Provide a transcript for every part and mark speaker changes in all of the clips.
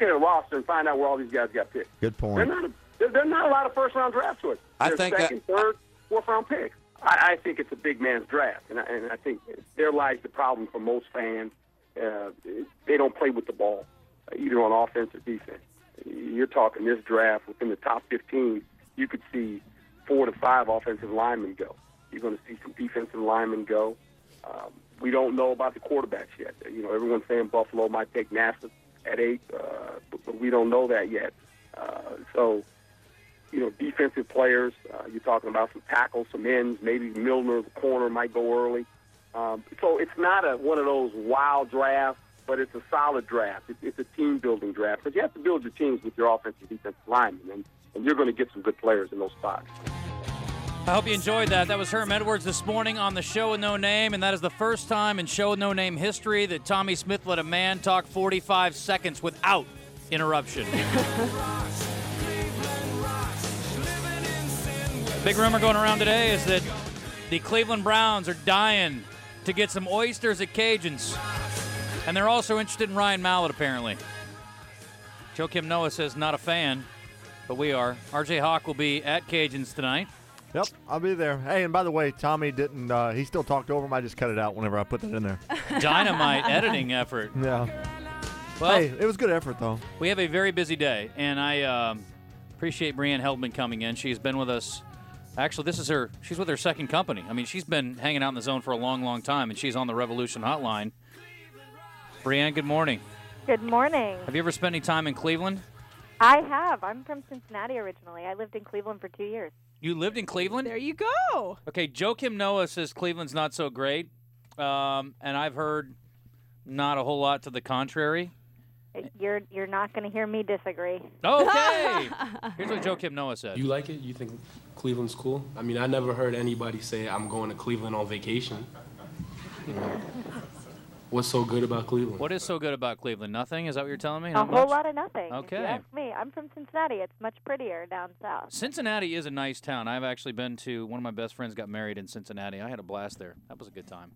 Speaker 1: looking at a roster and find out where all these guys got picked.
Speaker 2: Good point.
Speaker 1: There's not a lot of first-round draft choices. There's second, third, fourth-round picks. I think it's a big man's draft, and I think there lies the problem for most fans. They don't play with the ball, either on offense or defense. You're talking this draft, within the top 15, you could see 4 to 5 offensive linemen go. You're going to see some defensive linemen go. We don't know about the quarterbacks yet. Everyone's saying Buffalo might take Nassib at 8, but we don't know that yet. Defensive players, you're talking about some tackles, some ends, maybe Milner, the corner, might go early. So it's not one of those wild drafts, but it's a solid draft. It's a team-building draft. But you have to build your teams with your offensive and defensive linemen, and you're going to get some good players in those spots.
Speaker 3: I hope you enjoyed that. That was Herm Edwards this morning on the Show with No Name, and that is the first time in Show with No Name history that Tommy Smith let a man talk 45 seconds without interruption. Big rumor going around today is that the Cleveland Browns are dying to get some oysters at Cajuns. And they're also interested in Ryan Mallett, apparently. Joakim Noah says not a fan, but we are. RJ Hawk will be at Cajuns tonight.
Speaker 2: Yep, I'll be there. Hey, and by the way, Tommy didn't, he still talked over him. I just cut it out whenever I put that in there.
Speaker 3: Dynamite editing effort.
Speaker 2: Yeah.
Speaker 3: Well,
Speaker 2: hey, it was good effort, though.
Speaker 3: We have a very busy day, and I appreciate Brianne Heldman coming in. She's been with us. Actually, she's with her second company. I mean, she's been hanging out in the zone for a long, long time, and she's on the Revolution Hotline. Brianne, good morning.
Speaker 4: Good morning.
Speaker 3: Have you ever spent any time in Cleveland?
Speaker 4: I have. I'm from Cincinnati originally. I lived in Cleveland for 2 years.
Speaker 3: You lived in Cleveland?
Speaker 5: There you go.
Speaker 3: Okay, Joakim Noah says Cleveland's not so great, and I've heard not a whole lot to the contrary.
Speaker 4: You're not going to hear me disagree.
Speaker 3: Okay. Here's what Joakim Noah said.
Speaker 6: You like it? You think Cleveland's cool? I mean, I never heard anybody say, I'm going to Cleveland on vacation. What's so good about Cleveland?
Speaker 3: What is so good about Cleveland? Nothing? Is that what you're telling me?
Speaker 4: A whole lot of nothing.
Speaker 3: Okay.
Speaker 4: If you ask me, I'm from Cincinnati. It's much prettier down south.
Speaker 3: Cincinnati is a nice town. I've actually been to, one of my best friends got married in Cincinnati. I had a blast there. That was a good time.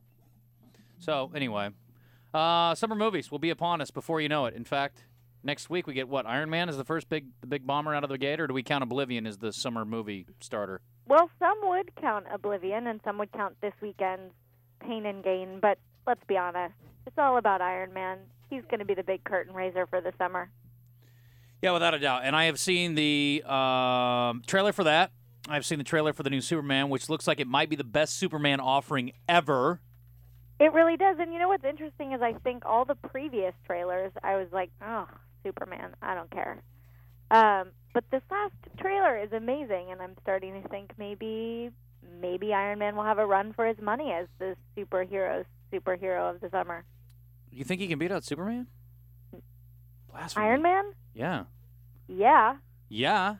Speaker 3: So, anyway, summer movies will be upon us before you know it. In fact, next week we get what? Iron Man is the first big bomber out of the gate, or do we count Oblivion as the summer movie starter?
Speaker 4: Well, some would count Oblivion, and some would count this weekend's Pain and Gain, but let's be honest. It's all about Iron Man. He's going to be the big curtain raiser for the summer.
Speaker 3: Yeah, without a doubt. And I have seen the trailer for that. I've seen the trailer for the new Superman, which looks like it might be the best Superman offering ever.
Speaker 4: It really does. And you know what's interesting is I think all the previous trailers, I was like, oh, Superman, I don't care. But this last trailer is amazing, and I'm starting to think maybe Iron Man will have a run for his money as the superhero of the summer.
Speaker 3: You think he can beat out Superman? Blasphemy.
Speaker 4: Iron Man?
Speaker 3: Yeah.
Speaker 4: Yeah.
Speaker 3: Yeah.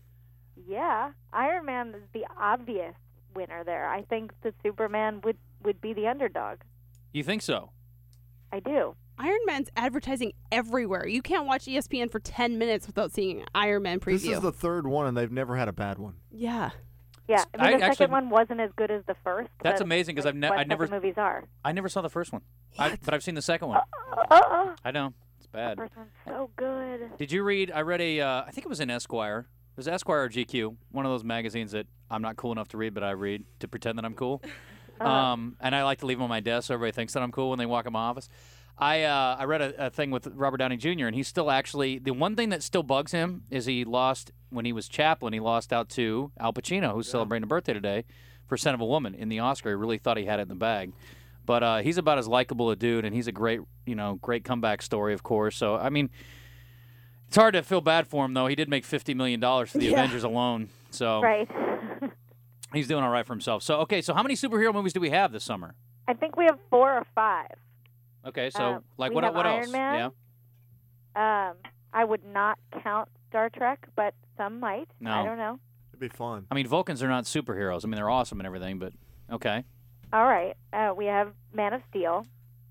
Speaker 4: Yeah. Iron Man is the obvious winner there. I think that Superman would be the underdog.
Speaker 3: You think so?
Speaker 4: I do.
Speaker 5: Iron Man's advertising everywhere. You can't watch ESPN for 10 minutes without seeing an Iron Man preview.
Speaker 2: This is the third one, and they've never had a bad one.
Speaker 5: Yeah.
Speaker 4: Yeah, I mean, the second one wasn't as good as the first.
Speaker 3: That's amazing because I never.
Speaker 4: The movies are.
Speaker 3: I never saw the first one, but I've seen the second one. I know it's bad.
Speaker 4: The first one's so good.
Speaker 3: Did you read? I read I think it was in Esquire. It was Esquire or GQ, one of those magazines that I'm not cool enough to read, but I read to pretend that I'm cool. And I like to leave them on my desk so everybody thinks that I'm cool when they walk in my office. I read a thing with Robert Downey Jr., and he's still actually, the one thing that still bugs him is he lost, when he was Chaplin, he lost out to Al Pacino, who's celebrating a birthday today, for Scent of a Woman in the Oscar. He really thought he had it in the bag. But he's about as likable a dude, and he's a great comeback story, of course. So, I mean, it's hard to feel bad for him, though. He did make $50 million for the Avengers alone. So
Speaker 4: right.
Speaker 3: He's doing all right for himself. So, okay, so how many superhero movies do we have this summer?
Speaker 4: I think we have 4 or 5.
Speaker 3: Okay, so what
Speaker 4: have
Speaker 3: else?
Speaker 4: Iron Man.
Speaker 3: Yeah.
Speaker 4: I would not count Star Trek, but some might.
Speaker 3: No.
Speaker 4: I don't know.
Speaker 2: It'd be fun.
Speaker 3: I mean, Vulcans are not superheroes. I mean, they're awesome and everything, but okay.
Speaker 4: All right. We have Man of Steel.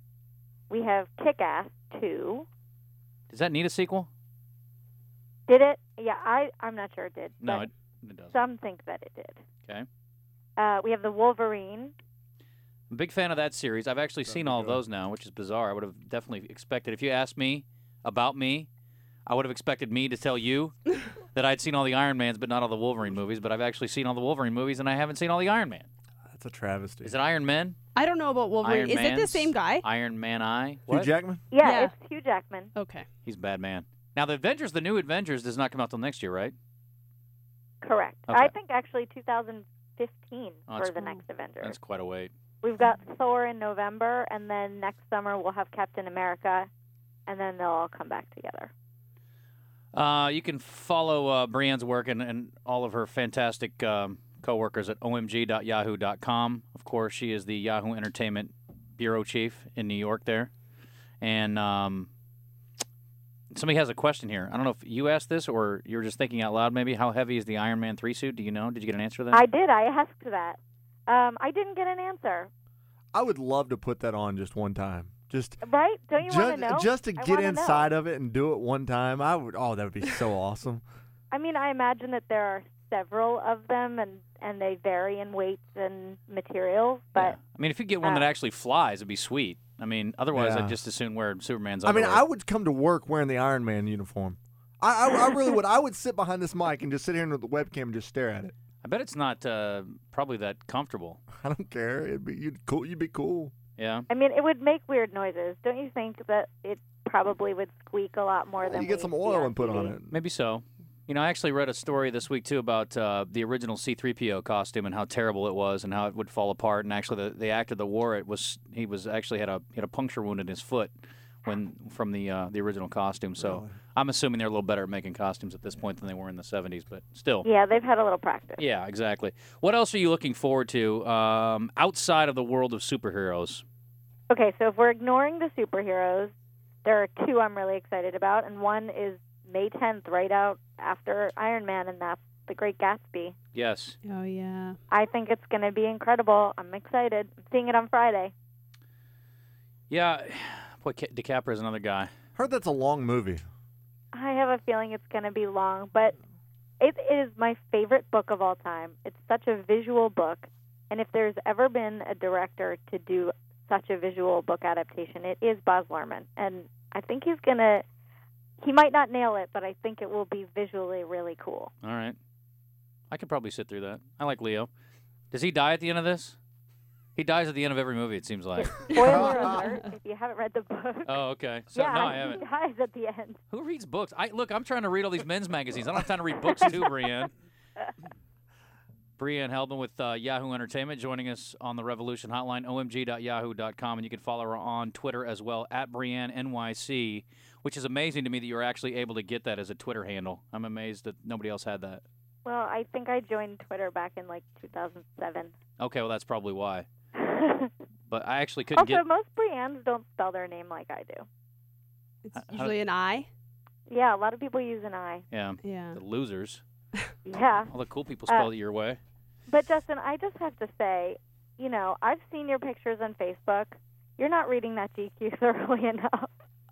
Speaker 4: We have Kick-Ass 2.
Speaker 3: Does that need a sequel?
Speaker 4: Did it? Yeah, I'm not sure it did.
Speaker 3: No, it doesn't.
Speaker 4: Some think that it did.
Speaker 3: Okay.
Speaker 4: We have the Wolverine.
Speaker 3: I'm a big fan of that series. I've actually seen all of those now, which is bizarre. I would have definitely expected. If you asked me about me, I would have expected me to tell you that I'd seen all the Iron Mans, but not all the Wolverine movies. But I've actually seen all the Wolverine movies, and I haven't seen all the Iron Man.
Speaker 2: That's a travesty.
Speaker 3: Is it Iron Man?
Speaker 5: I don't know about Wolverine.
Speaker 3: Iron
Speaker 5: Is it the
Speaker 3: Man's
Speaker 5: same guy?
Speaker 3: Iron Man Eye?
Speaker 2: Hugh Jackman?
Speaker 4: Yeah, it's Hugh Jackman.
Speaker 5: Okay.
Speaker 3: He's a bad man. Now, the new Avengers does not come out till next year, right?
Speaker 4: Correct.
Speaker 3: Okay.
Speaker 4: I think actually 2015 for the next Avengers.
Speaker 3: That's quite a wait.
Speaker 4: We've got Thor in November, and then next summer we'll have Captain America, and then they'll all come back together.
Speaker 3: You can follow Brienne's work and all of her fantastic co-workers at omg.yahoo.com. Of course, she is the Yahoo Entertainment Bureau Chief in New York there. And somebody has a question here. I don't know if you asked this or you're just thinking out loud maybe. How heavy is the Iron Man 3 suit? Do you know? Did you get an answer to that?
Speaker 4: I did. I asked that. I didn't get an answer.
Speaker 2: I would love to put that on just one time.
Speaker 4: Right? Don't you want to know?
Speaker 2: Just to get inside of it and do it one time. I would. Oh, that would be so awesome.
Speaker 4: I mean, I imagine that there are several of them, and they vary in weights and materials. But
Speaker 3: yeah. I mean, if you get one that actually flies, it'd be sweet. I mean, otherwise, I'd just as soon wear Superman's underwear.
Speaker 2: I mean, I would come to work wearing the Iron Man uniform. I really would. I would sit behind this mic and just sit here with the webcam and just stare at it.
Speaker 3: I bet it's not probably that comfortable.
Speaker 2: I don't care. You'd be cool.
Speaker 3: Yeah.
Speaker 4: I mean, it would make weird noises. Don't you think that it probably would squeak a lot more than
Speaker 2: you get some oil and put on it?
Speaker 3: Maybe so. You know, I actually read a story this week, too, about the original C-3PO costume and how terrible it was and how it would fall apart. And actually, the actor that wore it he had a puncture wound in his foot from the original costume. So
Speaker 2: really?
Speaker 3: I'm assuming they're a little better at making costumes at this point than they were in the 70s, but still.
Speaker 4: Yeah, they've had a little practice.
Speaker 3: Yeah, exactly. What else are you looking forward to outside of the world of superheroes?
Speaker 4: Okay, so if we're ignoring the superheroes, there are two I'm really excited about, and one is May 10th, right out after Iron Man, and that's The Great Gatsby.
Speaker 3: Yes.
Speaker 5: Oh, yeah.
Speaker 4: I think it's going to be incredible. I'm excited. I'm seeing it on Friday.
Speaker 3: Yeah. Boy, DiCaprio's another guy.
Speaker 2: Heard that's a long movie.
Speaker 4: I have a feeling it's going to be long, but it is my favorite book of all time. It's such a visual book, and if there's ever been a director to do such a visual book adaptation, it is Baz Luhrmann, and I think he might not nail it, but I think it will be visually really cool.
Speaker 3: All right. I could probably sit through that. I like Leo. Does he die at the end of this? He dies at the end of every movie, it seems like.
Speaker 4: Spoiler alert, if you haven't read the book.
Speaker 3: Oh, okay. So,
Speaker 4: yeah,
Speaker 3: no, I haven't.
Speaker 4: He dies at the end.
Speaker 3: Who reads books? Look, I'm trying to read all these men's magazines. I don't have time to read books too, Brienne. Brienne Heldman with Yahoo Entertainment joining us on the Revolution Hotline, omg.yahoo.com, and you can follow her on Twitter as well, at BrienneNYC, which is amazing to me that you're actually able to get that as a Twitter handle. I'm amazed that nobody else had that.
Speaker 4: Well, I think I joined Twitter back in, 2007.
Speaker 3: Okay, well, that's probably why. But I actually couldn't get...
Speaker 4: Also, most Briennes don't spell their name like I do.
Speaker 5: It's usually an I.
Speaker 4: Yeah, a lot of people use an I.
Speaker 3: Yeah.
Speaker 5: Yeah.
Speaker 3: The losers.
Speaker 4: Yeah.
Speaker 3: All the cool people spell it your way.
Speaker 4: But, Justin, I just have to say, I've seen your pictures on Facebook. You're not reading that GQ thoroughly enough.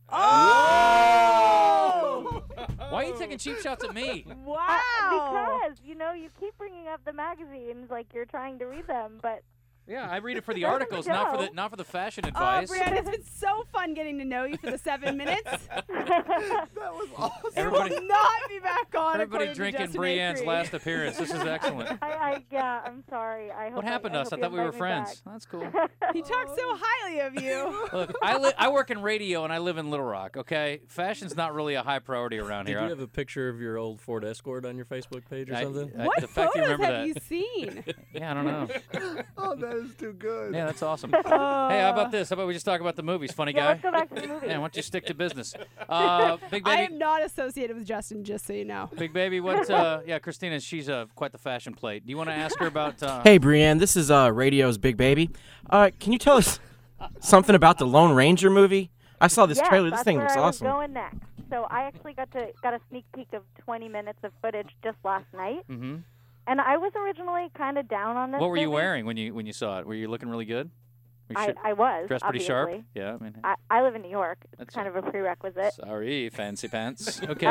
Speaker 3: Oh! Why are you taking cheap shots at me?
Speaker 5: Wow.
Speaker 4: Because, you keep bringing up the magazines like you're trying to read them, but...
Speaker 3: Yeah, I read it for the articles, not for the fashion advice.
Speaker 5: Oh, Brianne, it's been so fun getting to know you for the 7 minutes.
Speaker 2: That was awesome.
Speaker 5: It will not be back on.
Speaker 3: Everybody drinking Brienne's last appearance. This is excellent.
Speaker 4: I'm sorry.
Speaker 3: What happened to us? I thought we were friends. That's cool.
Speaker 5: He talks so highly of you.
Speaker 3: Look, I work in radio and I live in Little Rock, okay? Fashion's not really a high priority around here.
Speaker 7: Did you have a picture of your old Ford Escort on your Facebook page or something?
Speaker 5: What
Speaker 3: the fact
Speaker 5: photos
Speaker 3: you remember
Speaker 5: have
Speaker 3: that.
Speaker 5: you seen?
Speaker 3: Yeah, I don't know.
Speaker 2: Oh, that is too good.
Speaker 3: Yeah, that's awesome. Hey, how about this? How about we just talk about the movies? Funny guy.
Speaker 4: Let's go back to the movies.
Speaker 3: Yeah, why don't you stick to business? Big Baby.
Speaker 5: I am not associated with Justin, just so you know.
Speaker 3: Big Baby, what? Yeah, Christina, she's quite the fashion plate. Do you want to ask her about?
Speaker 8: Hey, Brienne, this is Radio's Big Baby. Can you tell us something about the Lone Ranger movie? I saw this trailer. This thing looks awesome.
Speaker 4: That's where I was going next. So I actually got a sneak peek of 20 minutes of footage just last night.
Speaker 3: Mm-hmm.
Speaker 4: And I was originally kind of down on this.
Speaker 3: What were you
Speaker 4: movie.
Speaker 3: wearing when you saw it? Were you looking really good?
Speaker 4: I was.
Speaker 3: Dressed pretty
Speaker 4: obviously.
Speaker 3: sharp? Yeah, I mean.
Speaker 4: I live in New York. It's
Speaker 3: That's
Speaker 4: kind of a prerequisite.
Speaker 3: Sorry, fancy pants. Okay.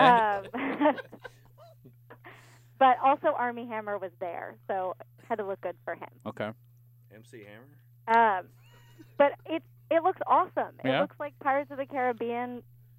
Speaker 4: But also Armie Hammer was there, so had to look good for him.
Speaker 3: Okay.
Speaker 7: MC Hammer?
Speaker 4: But it looks awesome.
Speaker 3: Yeah?
Speaker 4: It looks like Pirates of the Caribbean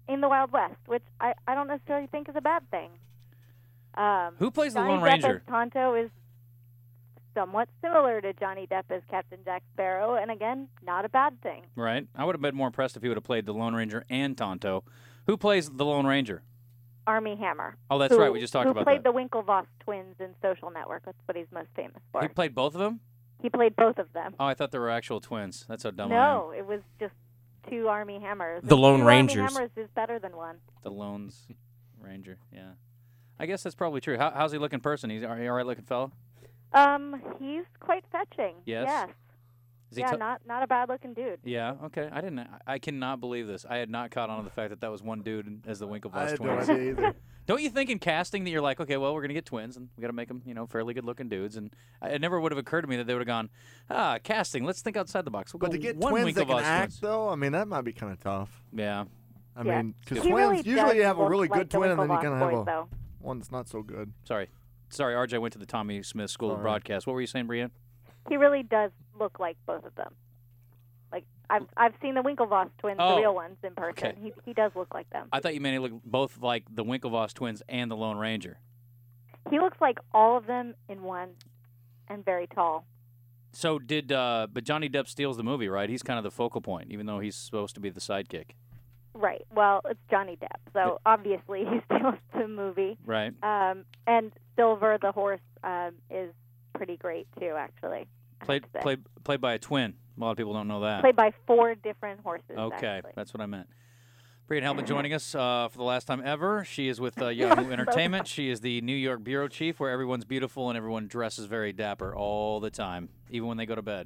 Speaker 4: in the Wild West, which I don't necessarily think is a bad thing.
Speaker 3: Who plays the
Speaker 4: Johnny
Speaker 3: Lone
Speaker 4: Depp
Speaker 3: Ranger?
Speaker 4: as Tonto is somewhat similar to Johnny Depp as Captain Jack Sparrow, and again, not a bad thing.
Speaker 3: Right. I would have been more impressed if he would have played the Lone Ranger and Tonto. Who plays the Lone Ranger?
Speaker 4: Armie Hammer.
Speaker 3: Oh, that's right. We just talked about
Speaker 4: Who played
Speaker 3: that.
Speaker 4: the Winklevoss twins in Social Network. That's what he's most famous for.
Speaker 3: He played both of them?
Speaker 4: He played both of them.
Speaker 3: Oh, I thought they were actual twins. That's how dumb I am.
Speaker 4: No, it was just two Armie Hammers.
Speaker 8: The Lone
Speaker 4: two
Speaker 8: Rangers.
Speaker 4: Armie Hammers is better than one.
Speaker 3: The Lone's Ranger, yeah. I guess that's probably true. How's he looking person? He all right looking fella?
Speaker 4: He's quite fetching.
Speaker 3: Yes?
Speaker 4: Yes.
Speaker 3: Is he
Speaker 4: Yeah, not a bad looking dude.
Speaker 3: Yeah, okay. I cannot believe this. I had not caught on to the fact that that was one dude as the
Speaker 2: I
Speaker 3: Winklevoss
Speaker 2: had no
Speaker 3: twins.
Speaker 2: idea either.
Speaker 3: Don't you think in casting that you're like, okay, well, we're going to get twins, and we got to make them, fairly good-looking dudes, and it never would have occurred to me that they would have gone, casting, let's think outside the box. We'll
Speaker 2: But
Speaker 3: go
Speaker 2: to get
Speaker 3: one
Speaker 2: twins that
Speaker 3: Winklevoss
Speaker 2: can act,
Speaker 3: twins.
Speaker 2: though, I mean, that might be kind of tough.
Speaker 3: Yeah.
Speaker 2: I
Speaker 4: Yeah.
Speaker 2: mean, because
Speaker 4: He
Speaker 2: twins,
Speaker 4: really
Speaker 2: usually
Speaker 4: does
Speaker 2: you have a
Speaker 4: look
Speaker 2: really
Speaker 4: like
Speaker 2: good
Speaker 4: the
Speaker 2: twin, and then you
Speaker 4: Winklevoss
Speaker 2: kind of have
Speaker 4: boys,
Speaker 2: a
Speaker 4: though.
Speaker 2: one that's not so good.
Speaker 3: Sorry, RJ went to the Tommy Smith School of
Speaker 2: Sorry.
Speaker 3: Broadcast. What were you saying, Brienne?
Speaker 4: He really does look like both of them. Like I've seen the Winklevoss twins,
Speaker 3: Oh.
Speaker 4: the real ones, in person.
Speaker 3: Okay.
Speaker 4: He does look like them.
Speaker 3: I thought you meant he looked both like the Winklevoss twins and the Lone Ranger.
Speaker 4: He looks like all of them in one, and very tall.
Speaker 3: So but Johnny Depp steals the movie, right? He's kind of the focal point, even though he's supposed to be the sidekick.
Speaker 4: Right. Well, it's Johnny Depp, so obviously he steals the movie.
Speaker 3: Right.
Speaker 4: And Silver the horse is pretty great too, actually. I have to say.
Speaker 3: Played by a twin. A lot of people don't know that.
Speaker 4: Played by 4 different horses.
Speaker 3: Okay,
Speaker 4: actually.
Speaker 3: that's what I meant. Brian Hellman joining us for the last time ever. She is with Yahoo Entertainment. She is the New York bureau chief, where everyone's beautiful and everyone dresses very dapper all the time, even when they go to bed.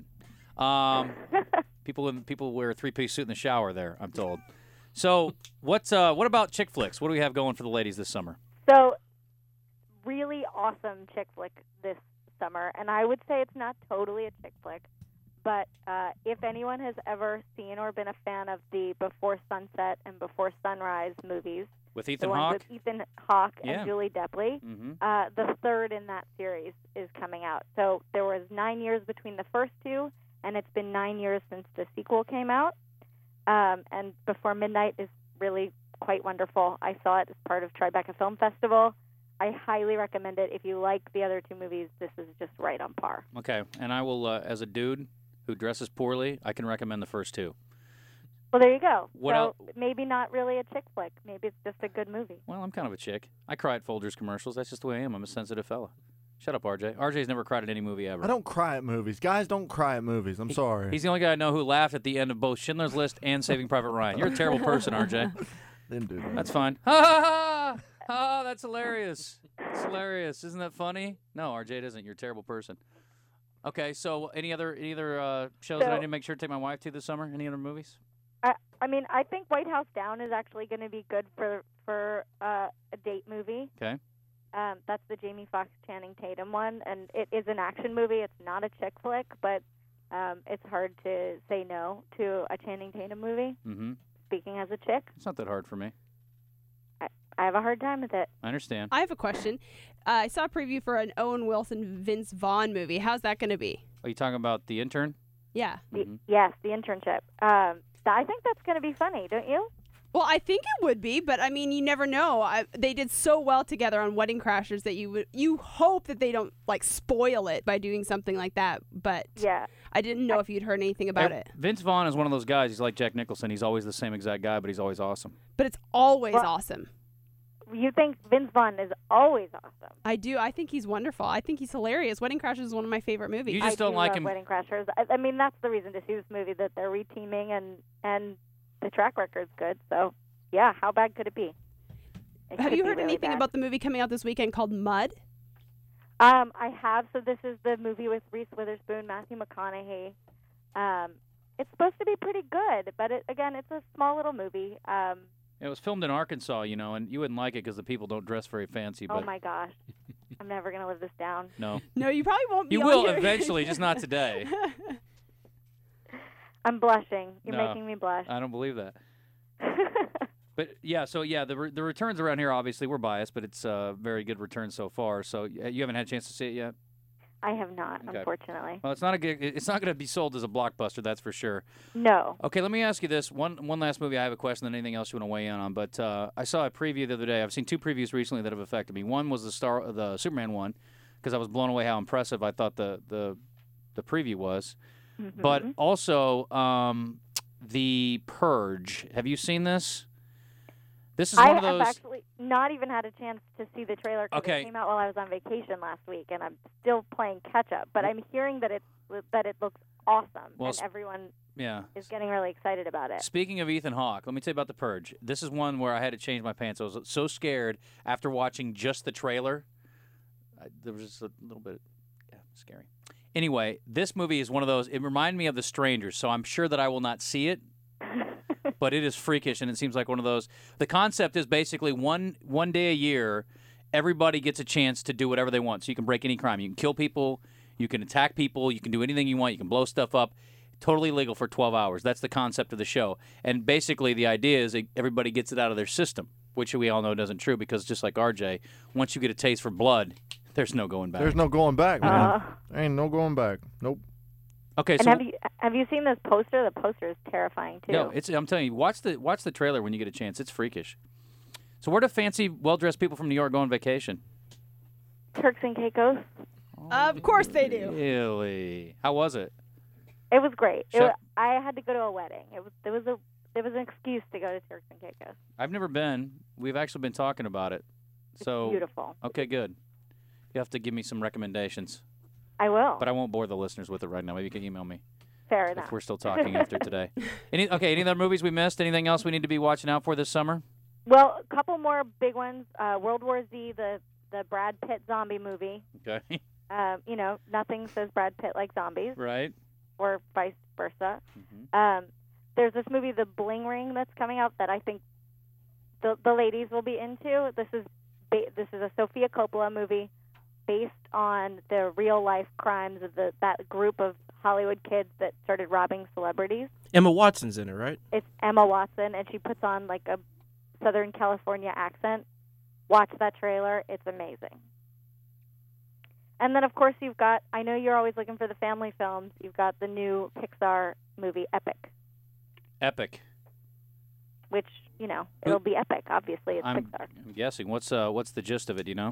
Speaker 3: People wear a 3-piece suit in the shower there, I'm told. So what about chick flicks? What do we have going for the ladies this summer?
Speaker 4: So, really awesome chick flick this summer, and I would say it's not totally a chick flick, but if anyone has ever seen or been a fan of the Before Sunset and Before Sunrise movies,
Speaker 3: With Ethan
Speaker 4: the
Speaker 3: Hawke?
Speaker 4: ones with Ethan Hawke
Speaker 3: Yeah.
Speaker 4: and Julie Depley,
Speaker 3: Mm-hmm.
Speaker 4: the third in that series is coming out. So there was 9 years between the first two, and it's been 9 years since the sequel came out. And Before Midnight is really quite wonderful. I saw it as part of Tribeca Film Festival. I highly recommend it. If you like the other two movies, this is just right on par.
Speaker 3: Okay, and I will, as a dude who dresses poorly, I can recommend the first two.
Speaker 4: Well, there you go.
Speaker 3: What
Speaker 4: so
Speaker 3: el-
Speaker 4: maybe not really a chick flick. Maybe it's just a good movie.
Speaker 3: Well, I'm kind of a chick. I cry at Folgers commercials. That's just the way I am. I'm a sensitive fella. Shut up, RJ. RJ's never cried at any movie ever.
Speaker 2: I don't cry at movies. Guys don't cry at movies. I'm sorry.
Speaker 3: He's the only guy I know who laughed at the end of both Schindler's List and Saving Private Ryan. You're a terrible person, RJ.
Speaker 2: Didn't do that.
Speaker 3: That's fine. Ha ha ha! Oh, that's hilarious. It's hilarious. Isn't that funny? No, RJ, it isn't. You're a terrible person. Okay, so any other shows that I need to make sure to take my wife to this summer? Any other movies?
Speaker 4: I mean, I think White House Down is actually going to be good for a date movie.
Speaker 3: Okay.
Speaker 4: That's the Jamie Foxx, Channing Tatum one, and it is an action movie. It's not a chick flick, but it's hard to say no to a Channing Tatum movie.
Speaker 3: Mm-hmm.
Speaker 4: Speaking as a chick,
Speaker 3: It's not that hard for me.
Speaker 4: I have a hard time with it.
Speaker 3: I understand.
Speaker 5: I have a question. I saw a preview for an Owen Wilson, Vince Vaughn movie. How's that going to be?
Speaker 3: Are you talking about The Intern?
Speaker 5: Yeah.
Speaker 4: Yes, the internship. I think that's going to be funny, don't you?
Speaker 5: Well, I think it would be, but I mean, you never know. They did so well together on Wedding Crashers that you hope that they don't like spoil it by doing something like that. But
Speaker 4: Yeah.
Speaker 5: I didn't know if you'd heard anything about it.
Speaker 3: Vince Vaughn is one of those guys. He's like Jack Nicholson. He's always the same exact guy, but he's always awesome.
Speaker 5: But it's always
Speaker 4: Well-
Speaker 5: awesome.
Speaker 4: You think Vince Vaughn is always awesome.
Speaker 5: I do. I think he's wonderful. I think he's hilarious. Wedding Crashers is one of my favorite movies.
Speaker 3: You just
Speaker 4: I
Speaker 3: don't
Speaker 4: do
Speaker 3: like
Speaker 4: love
Speaker 3: him.
Speaker 4: Wedding Crashers. I mean, that's the reason to see this movie, that they're reteaming and the track record's good. So, yeah, how bad could it be? It
Speaker 5: Have
Speaker 4: could
Speaker 5: you
Speaker 4: be
Speaker 5: heard
Speaker 4: really
Speaker 5: anything
Speaker 4: bad.
Speaker 5: about the movie coming out this weekend called Mud?
Speaker 4: I have. So this is the movie with Reese Witherspoon, Matthew McConaughey. It's supposed to be pretty good, but it's a small little movie.
Speaker 3: It was filmed in Arkansas, and you wouldn't like it because the people don't dress very fancy. But
Speaker 4: Oh my gosh, I'm never gonna live this down.
Speaker 3: no,
Speaker 5: No, you probably won't be
Speaker 3: you
Speaker 5: on
Speaker 3: will
Speaker 5: here.
Speaker 3: eventually, just not today.
Speaker 4: I'm blushing. You're
Speaker 3: No.
Speaker 4: making me blush.
Speaker 3: I don't believe that. But yeah, the returns around here, obviously we're biased, but it's a very good return so far. So you haven't had a chance to see it yet?
Speaker 4: I have not,
Speaker 3: Okay.
Speaker 4: unfortunately.
Speaker 3: Well, it's not going to be sold as a blockbuster, that's for sure.
Speaker 4: No.
Speaker 3: Okay, let me ask you this. One last movie. I have a question, then anything else you want to weigh in on. But I saw a preview the other day. I've seen 2 previews recently that have affected me. One was the Superman one, because I was blown away how impressive I thought the preview was.
Speaker 4: Mm-hmm.
Speaker 3: But also The Purge. Have you seen this? This is one of those.
Speaker 4: I have actually not even had a chance to see the trailer because
Speaker 3: Okay.
Speaker 4: it came out while I was on vacation last week, and I'm still playing catch up. But I'm hearing that it looks awesome,
Speaker 3: Well,
Speaker 4: and everyone
Speaker 3: Yeah.
Speaker 4: is getting really excited about it.
Speaker 3: Speaking of Ethan Hawke, let me tell you about The Purge. This is one where I had to change my pants. I was so scared after watching just the trailer. There was just a little bit scary. Anyway, this movie is one of those. It reminded me of The Strangers, so I'm sure that I will not see it. But it is freakish, and it seems like one of those. The concept is basically one day a year, everybody gets a chance to do whatever they want. So you can break any crime. You can kill people. You can attack people. You can do anything you want. You can blow stuff up. Totally legal for 12 hours. That's the concept of the show. And basically the idea is that everybody gets it out of their system, which we all know isn't true because just like RJ, once you get a taste for blood, there's no going back.
Speaker 2: There's no going back, man. There ain't no going back. Nope.
Speaker 3: Okay,
Speaker 4: And
Speaker 3: so
Speaker 4: have you seen this poster? The poster is terrifying too.
Speaker 3: no, I'm telling you, watch the trailer when you get a chance. It's freakish. So where do fancy, well-dressed people from New York go on vacation?
Speaker 4: Turks and Caicos.
Speaker 5: Of course they do.
Speaker 3: Really? How was it?
Speaker 4: It was great.
Speaker 3: Sure.
Speaker 4: I had to go to a wedding. There was an excuse to go to Turks and Caicos.
Speaker 3: I've never been. We've actually been talking about it. So
Speaker 4: It's beautiful.
Speaker 3: Okay, good. You have to give me some recommendations.
Speaker 4: I will.
Speaker 3: But I won't bore the listeners with it right now. Maybe you can email me
Speaker 4: Fair
Speaker 3: if
Speaker 4: enough.
Speaker 3: we're still talking after today. Any other movies we missed? Anything else we need to be watching out for this summer?
Speaker 4: Well, a couple more big ones. World War Z, the Brad Pitt zombie movie.
Speaker 3: Okay.
Speaker 4: Nothing says Brad Pitt like zombies,
Speaker 3: Right.
Speaker 4: or vice versa.
Speaker 3: Mm-hmm.
Speaker 4: There's this movie, The Bling Ring, that's coming out that I think the ladies will be into. This is a Sofia Coppola movie based on the real life crimes of that group of Hollywood kids that started robbing celebrities.
Speaker 8: Emma Watson's in it, right?
Speaker 4: It's Emma Watson, and she puts on like a Southern California accent. Watch that trailer. It's amazing. And then, of course, you've got, I know you're always looking for the family films, you've got the new Pixar movie, Epic.
Speaker 3: Epic.
Speaker 4: Which, it'll be epic. Obviously, it's
Speaker 3: I'm
Speaker 4: Pixar.
Speaker 3: guessing. What's the gist of it, do you know?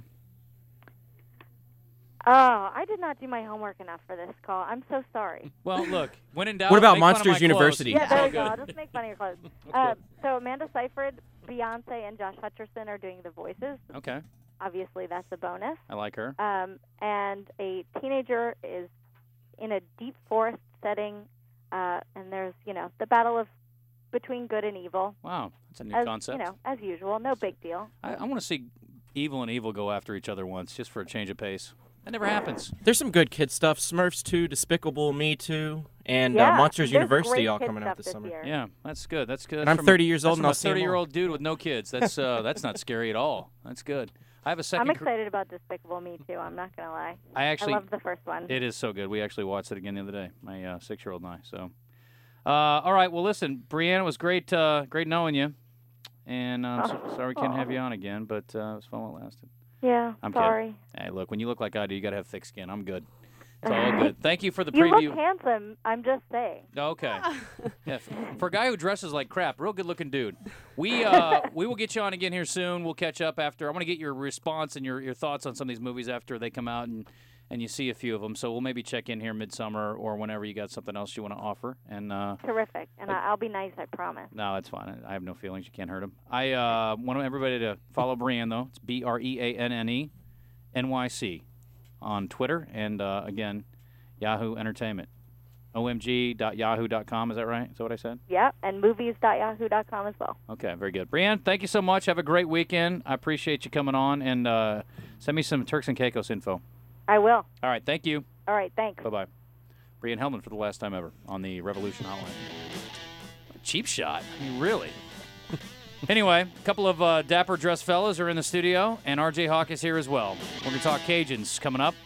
Speaker 4: Oh, I did not do my homework enough for this call. I'm so sorry.
Speaker 3: Well, look, when in doubt,
Speaker 8: What about
Speaker 3: make fun of
Speaker 8: Monsters
Speaker 3: my
Speaker 8: University?
Speaker 3: clothes.
Speaker 4: Yeah, there
Speaker 3: It's
Speaker 4: we go.
Speaker 3: all
Speaker 4: I'll
Speaker 3: good.
Speaker 4: just make fun of your clothes. So Amanda Seyfried, Beyonce, and Josh Hutcherson are doing the voices.
Speaker 3: Okay.
Speaker 4: Obviously, that's a bonus.
Speaker 3: I like her.
Speaker 4: And a teenager is in a deep forest setting, and there's, the battle between good and evil.
Speaker 3: Wow, that's a new
Speaker 4: as,
Speaker 3: concept.
Speaker 4: As usual, no big deal.
Speaker 3: I want to see evil and evil go after each other once, just for a change of pace. That never happens.
Speaker 8: There's some good kid stuff. Smurfs 2, Despicable Me 2, and
Speaker 4: Yeah,
Speaker 8: Monsters
Speaker 4: there's
Speaker 8: University
Speaker 4: great
Speaker 8: all
Speaker 4: kid
Speaker 8: coming
Speaker 4: stuff
Speaker 8: out this
Speaker 4: this
Speaker 8: summer.
Speaker 4: year.
Speaker 3: Yeah, that's good. That's good.
Speaker 8: And I'm 30 years old and I'll
Speaker 3: That's
Speaker 8: see 'em all.
Speaker 3: from a 30-year-old dude with no kids. That's not scary at all. That's good. I have a second.
Speaker 4: I'm excited about Despicable Me, too. I'm not going to lie.
Speaker 3: I
Speaker 4: love the first one.
Speaker 3: It is so good. We actually watched it again the other day, my 6-year-old and I. So, all right. Well, listen, Brianna, it was great knowing you. And sorry we can't have you on again, but it was fun while it lasted.
Speaker 4: Yeah,
Speaker 3: I'm
Speaker 4: sorry.
Speaker 3: kidding. Hey, look, when you look like I do, you got to have thick skin. I'm good. It's all good. Thank you for the
Speaker 4: You
Speaker 3: preview.
Speaker 4: look handsome. I'm just saying.
Speaker 3: Okay. Yeah, for a guy who dresses like crap, real good-looking dude. We will get you on again here soon. We'll catch up after. I want to get your response and your thoughts on some of these movies after they come out and you see a few of them. So we'll maybe check in here midsummer or whenever you got something else you want to offer. And
Speaker 4: Terrific. And I'll be nice, I promise.
Speaker 3: no, that's fine. I have no feelings. You can't hurt him. I want everybody to follow Brianne, though. It's BREANNE NYC on Twitter. And, again, Yahoo Entertainment. omg.yahoo.com. Is that right? Is that what I said?
Speaker 4: Yeah, and movies.yahoo.com as well.
Speaker 3: Okay, very good. Brianne, thank you so much. Have a great weekend. I appreciate you coming on. And send me some Turks and Caicos info.
Speaker 4: I will.
Speaker 3: All right, thank you.
Speaker 4: All right, thanks.
Speaker 3: Bye-bye. Brianne Hellman for the last time ever on the Revolution Hotline. Cheap shot. I mean, really. Anyway, a couple of dapper dressed fellas are in the studio, and R.J. Hawk is here as well. We're going to talk Cajuns coming up.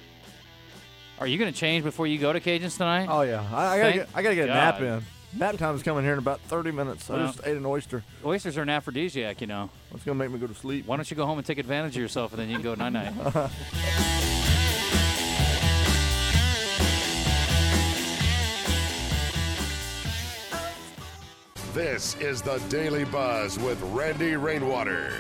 Speaker 3: Are you going to change before you go to Cajuns tonight?
Speaker 2: Oh, yeah. I gotta get a nap
Speaker 3: God.
Speaker 2: in. Nap time's coming here in about 30 minutes.
Speaker 3: Well,
Speaker 2: I just ate an oyster.
Speaker 3: Oysters are an aphrodisiac, you know.
Speaker 2: It's going to make me go to sleep.
Speaker 3: Why don't you go home and take advantage of yourself, and then you can go night-night.
Speaker 9: This is the Daily Buzz with Randy Rainwater.